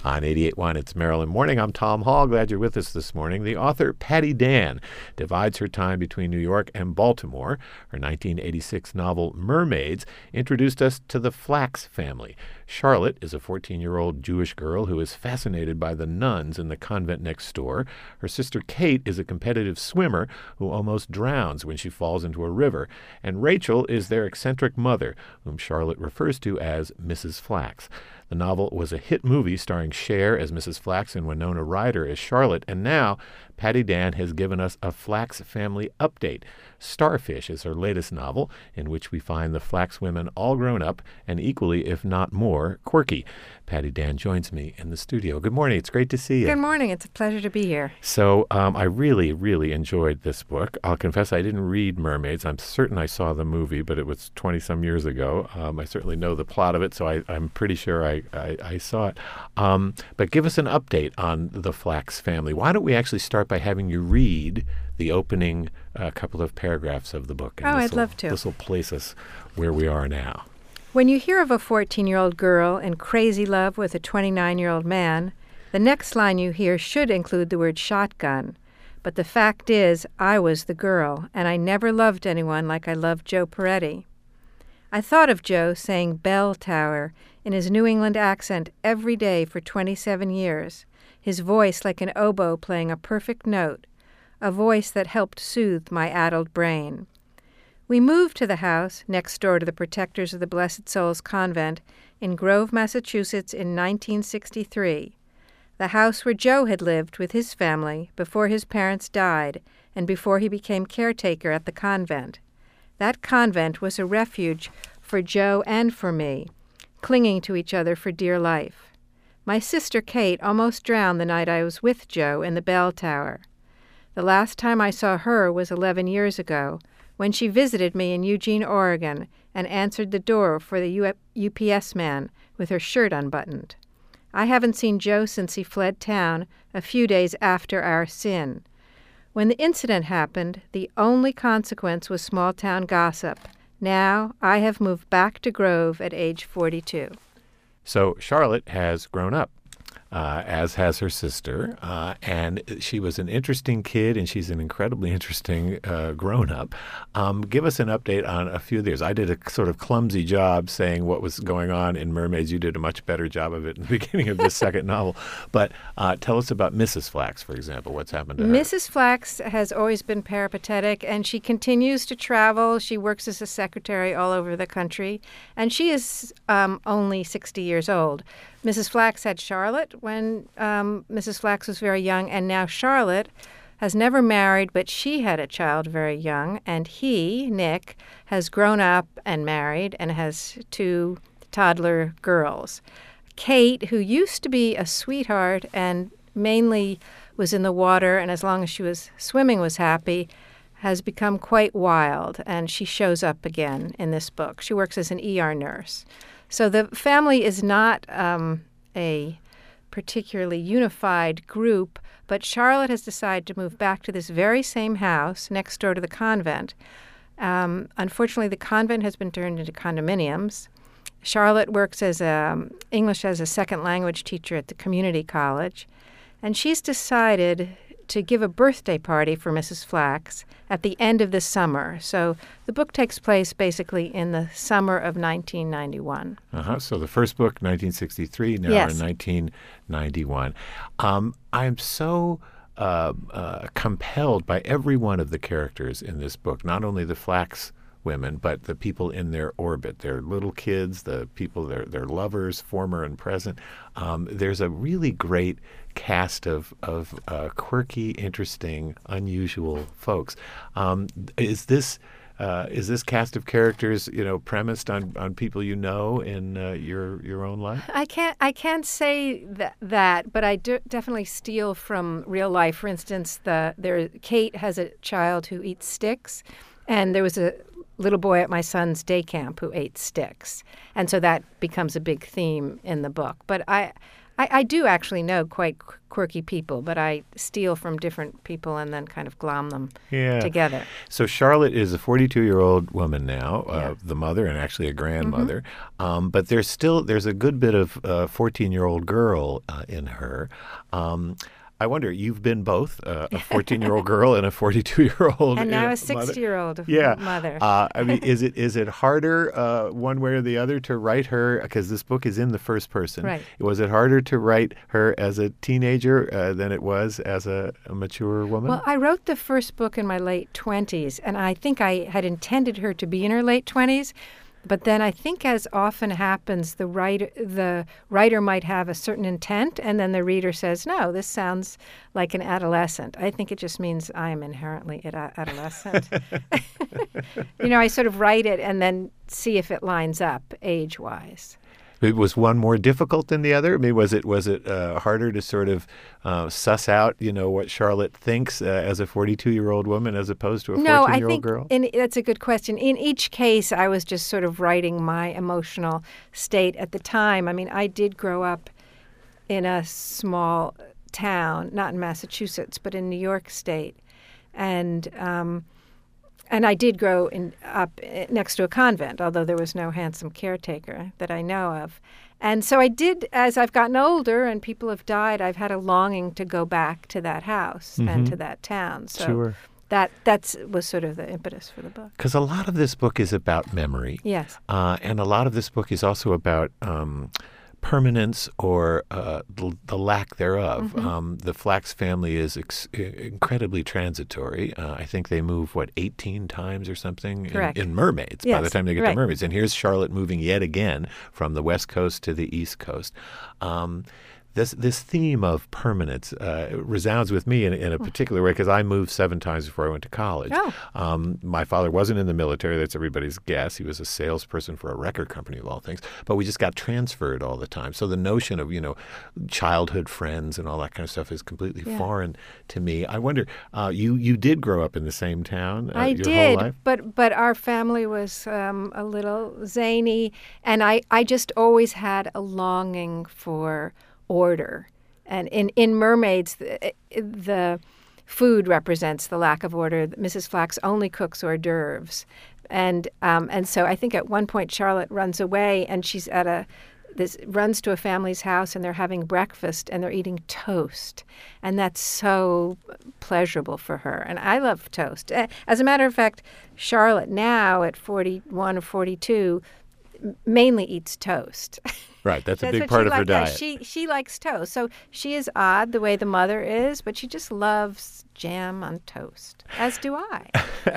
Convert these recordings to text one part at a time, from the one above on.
On 88.1, it's Maryland Morning. I'm Tom Hall. Glad you're with us this morning. The author, Patty Dan, divides her time between New York and Baltimore. Her 1986 novel, Mermaids, introduced us to the Flax family. Charlotte is a 14-year-old Jewish girl who is fascinated by the nuns in the convent next door. Her sister Kate is a competitive swimmer who almost drowns when she falls into a river. And Rachel is their eccentric mother, whom Charlotte refers to as Mrs. Flax. The novel was a hit movie starring Cher as Mrs. Flax and Winona Ryder as Charlotte, and now Patty Dan has given us a Flax family update. Starfish is her latest novel, in which we find the Flax women all grown up and equally, if not more, quirky. Patty Dan joins me in the studio. Good morning. It's great to see you. Good morning. It's a pleasure to be here. So I really, really enjoyed this book. I'll confess I didn't read Mermaids. I'm certain I saw the movie, but it was 20-some years ago. I certainly know the plot of it, so I'm pretty sure I saw it. But give us an update on the Flax family. Why don't we actually start by having you read the opening couple of paragraphs of the book? And I'd love to. This will place us where we are now. When you hear of a 14-year-old girl in crazy love with a 29-year-old man, the next line you hear should include the word shotgun. But the fact is, I was the girl, and I never loved anyone like I loved Joe Peretti. I thought of Joe saying bell tower in his New England accent every day for 27 years, his voice like an oboe playing a perfect note, a voice that helped soothe my addled brain. We moved to the house next door to the Protectors of the Blessed Souls Convent in Grove, Massachusetts in 1963, the house where Joe had lived with his family before his parents died and before he became caretaker at the convent. That convent was a refuge for Joe and for me, clinging to each other for dear life. My sister Kate almost drowned the night I was with Joe in the bell tower. The last time I saw her was 11 years ago, when she visited me in Eugene, Oregon, and answered the door for the UPS man with her shirt unbuttoned. I haven't seen Joe since he fled town a few days after our sin. When the incident happened, the only consequence was small-town gossip. Now I have moved back to Grove at age 42. So Charlotte has grown up, as has her sister, and she was an interesting kid, and she's an incredibly interesting grown-up. Give us an update on a few of these. I did a sort of clumsy job saying what was going on in Mermaids. You did a much better job of it in the beginning of this second novel. But tell us about Mrs. Flax, for example. What's happened to her? Mrs. Flax has always been peripatetic, and she continues to travel. She works as a secretary all over the country, and she is only 60 years old. Mrs. Flax had Charlotte when Mrs. Flax was very young, and now Charlotte has never married, but she had a child very young, and he, Nick, has grown up and married and has 2 toddler girls. Kate, who used to be a sweetheart and mainly was in the water and as long as she was swimming was happy, has become quite wild, and she shows up again in this book. She works as an ER nurse. So the family is not a particularly unified group, but Charlotte has decided to move back to this very same house next door to the convent. Unfortunately, the convent has been turned into condominiums. Charlotte works as English as a second language teacher at the community college, and she's decided to give a birthday party for Mrs. Flax at the end of the summer. So the book takes place basically in the summer of 1991. So the first book, 1963, now Yes. in 1991. I'm so compelled by every one of the characters in this book, not only the Flax women, but the people in their orbit, their little kids, the people, their lovers, former and present. There's a really great cast of quirky, interesting, unusual folks. Is this cast of characters, premised on people you know in your own life? I can't say that, but I definitely steal from real life. For instance, Kate has a child who eats sticks, and there was a little boy at my son's day camp who ate sticks, and so that becomes a big theme in the book. But I do actually know quite quirky people, but I steal from different people and then kind of glom them together. So Charlotte is a 42-year-old woman now, Yeah. the mother and actually a grandmother. But there's a good bit of 14-year-old girl in her. I wonder, you've been both a 14-year-old girl and a 42-year-old And now a mother. 60-year-old mother. I mean, is it harder one way or the other to write her, because this book is in the first person. Right. Was it harder to write her as a teenager than it was as a mature woman? Well, I wrote the first book in my late 20s, and I think I had intended her to be in her late 20s. But then I think, as often happens, the writer might have a certain intent, and then the reader says, no, this sounds like an adolescent. I think it just means I am inherently adolescent. I sort of write it and then see if it lines up age-wise. Was one more difficult than the other? I mean, was it harder to sort of suss out, what Charlotte thinks as a 42-year-old woman as opposed to a 14-year-old girl? No, I think that's a good question. In each case, I was just sort of writing my emotional state at the time. I mean, I did grow up in a small town, not in Massachusetts, but in New York State, and I did grow up next to a convent, although there was no handsome caretaker that I know of. And so I did, as I've gotten older and people have died, I've had a longing to go back to that house and to that town. So Sure. that was sort of the impetus for the book. Because a lot of this book is about memory. Yes. And a lot of this book is also about permanence or the lack thereof. The Flax family is incredibly transitory. I think they move, 18 times or something in Mermaids by the time they get to Mermaids. And here's Charlotte moving yet again from the West Coast to the East Coast. This theme of permanence resounds with me in a particular way, because I moved 7 times before I went to college. Oh. My father wasn't in the military. That's everybody's guess. He was a salesperson for a record company, of all things. But we just got transferred all the time. So the notion of, childhood friends and all that kind of stuff is completely foreign to me. I wonder, you did grow up in the same town I your did, whole life? but our family was a little zany, and I just always had a longing for order. And in Mermaids, the food represents the lack of order. Mrs. Flax only cooks hors d'oeuvres. And so I think at one point Charlotte runs away, and she's runs to a family's house, and they're having breakfast, and they're eating toast. And that's so pleasurable for her. And I love toast. As a matter of fact, Charlotte now at 41 or 42 mainly eats toast. Right, that's a big part of her diet. She likes toast. So she is odd the way the mother is, but she just loves jam on toast, as do I.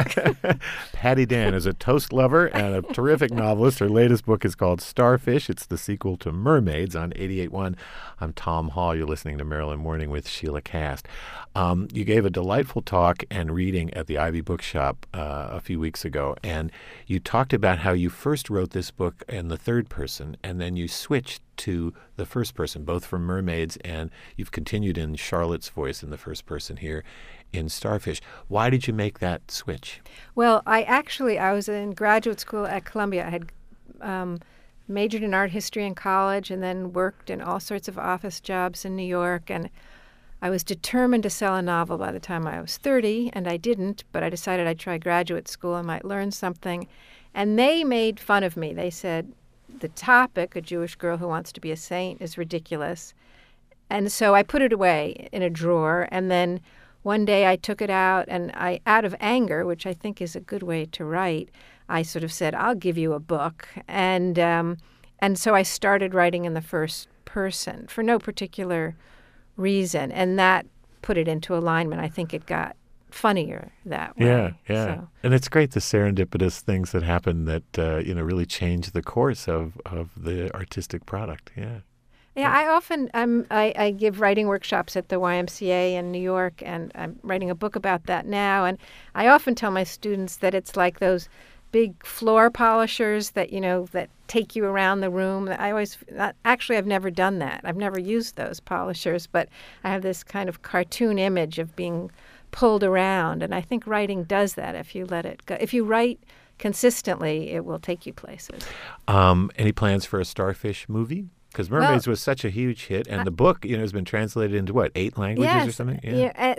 Patty Dan is a toast lover and a terrific novelist. Her latest book is called Starfish. It's the sequel to Mermaids on 88.1. I'm Tom Hall. You're listening to Maryland Morning with Sheila Cast. You gave a delightful talk and reading at the Ivy Bookshop a few weeks ago, and you talked about how you first wrote this book in the third person, and then you switched to the first person, both from Mermaids, and you've continued in Charlotte's voice in the first person here in Starfish. Why did you make that switch? Well, I was in graduate school at Columbia. I had majored in art history in college and then worked in all sorts of office jobs in New York. And I was determined to sell a novel by the time I was 30, and I didn't, but I decided I'd try graduate school. I might learn something. And they made fun of me. They said, the topic, a Jewish girl who wants to be a saint, is ridiculous. And so I put it away in a drawer, and then one day I took it out, and out of anger, which I think is a good way to write, I sort of said, I'll give you a book. And so I started writing in the first person for no particular reason, and that put it into alignment. I think it got funnier that way. Yeah. So. And it's great, the serendipitous things that happen that really change the course of the artistic product. Yeah. Yeah, I often I give writing workshops at the YMCA in New York, and I'm writing a book about that now. And I often tell my students that it's like those big floor polishers that that take you around the room. I've never done that. I've never used those polishers, but I have this kind of cartoon image of being pulled around, and I think writing does that if you let it go. If you write consistently, it will take you places. Any plans for a Starfish movie? Because Mermaids was such a huge hit, and the book, has been translated into what, 8 languages or something? Yeah.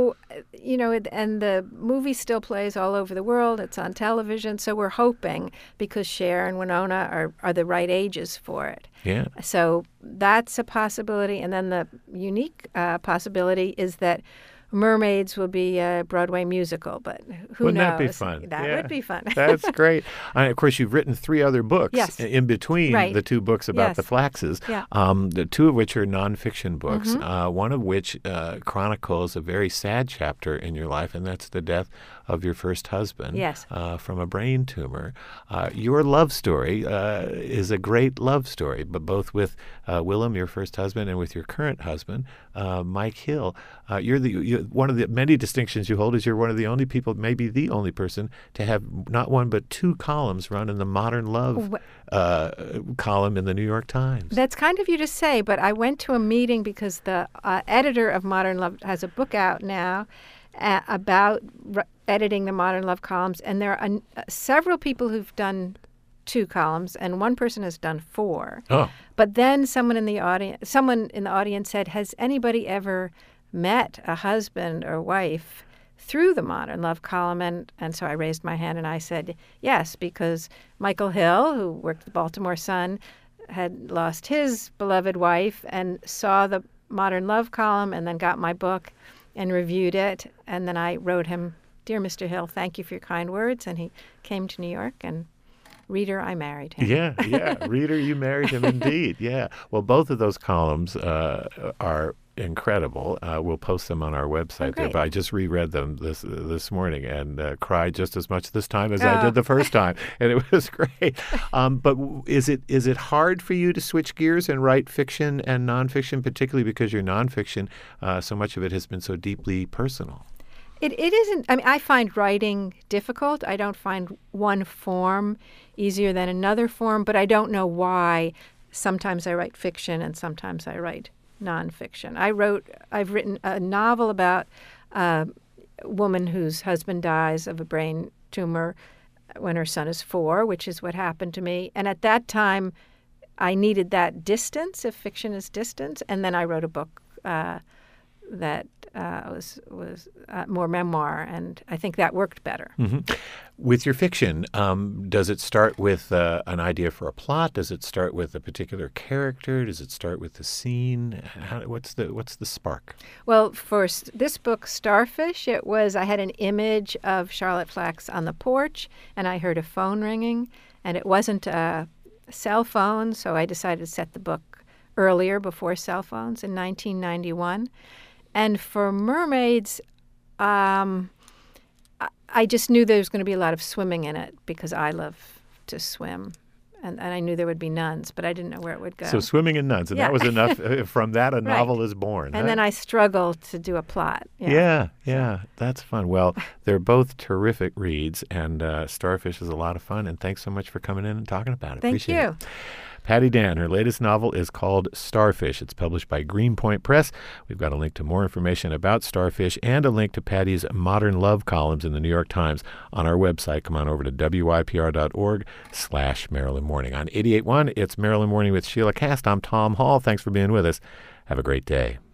And the movie still plays all over the world. It's on television. So we're hoping, because Cher and Winona are the right ages for it. Yeah. So that's a possibility. And then the unique possibility is that Mermaids will be a Broadway musical, but who knows? Wouldn't that be fun? That would be fun. That's great. And of course, you've written 3 other books in between the 2 books about the Flaxes, the 2 of which are nonfiction books, one of which chronicles a very sad chapter in your life, and that's the death of your first husband from a brain tumor. Your love story is a great love story, but both with Willem, your first husband, and with your current husband, Mike Hill. One of the many distinctions you hold is you're one of the only people, maybe the only person, to have not one but 2 columns run in the Modern Love column in the New York Times. That's kind of you to say, but I went to a meeting because the editor of Modern Love has a book out now about editing the Modern Love columns, and there are several people who've done 2 columns, and one person has done 4. Oh. But then someone in the audience said, "Has anybody ever met a husband or wife through the Modern Love column?" And so I raised my hand and I said yes, because Michael Hill, who worked at the Baltimore Sun, had lost his beloved wife and saw the Modern Love column and then got my book and reviewed it. And then I wrote him, "Dear Mr. Hill, thank you for your kind words." And he came to New York, and Reader, I married him. Yeah. Reader, you married him indeed. Yeah. Well, both of those columns are incredible. We'll post them on our website there. But I just reread them this morning and cried just as much this time as I did the first time, and it was great. But is it hard for you to switch gears and write fiction and nonfiction, particularly because your nonfiction, so much of it has been so deeply personal? It isn't. I mean, I find writing difficult. I don't find one form easier than another form, but I don't know why. Sometimes I write fiction and sometimes I write nonfiction. I've written a novel about a woman whose husband dies of a brain tumor when her son is 4, which is what happened to me. And at that time, I needed that distance, if fiction is distance. And then I wrote a book that was more memoir, and I think that worked better. Mm-hmm. With your fiction, does it start with an idea for a plot? Does it start with a particular character? Does it start with the scene? What's the spark? Well, for this book, Starfish, I had an image of Charlotte Flax on the porch, and I heard a phone ringing, and it wasn't a cell phone, so I decided to set the book earlier, before cell phones, in 1991. And for Mermaids, I just knew there was going to be a lot of swimming in it because I love to swim. And I knew there would be nuns, but I didn't know where it would go. So swimming and nuns, and that was enough. From that, a novel is born. And then I struggled to do a plot. Yeah, that's fun. Well, they're both terrific reads, and Starfish is a lot of fun. And thanks so much for coming in and talking about it. Thank you. Patti Dan, her latest novel is called Starfish. It's published by Greenpoint Press. We've got a link to more information about Starfish and a link to Patti's Modern Love columns in the New York Times on our website. Come on over to wypr.org/Maryland Morning. On 88.1, it's Maryland Morning with Sheila Cast. I'm Tom Hall. Thanks for being with us. Have a great day.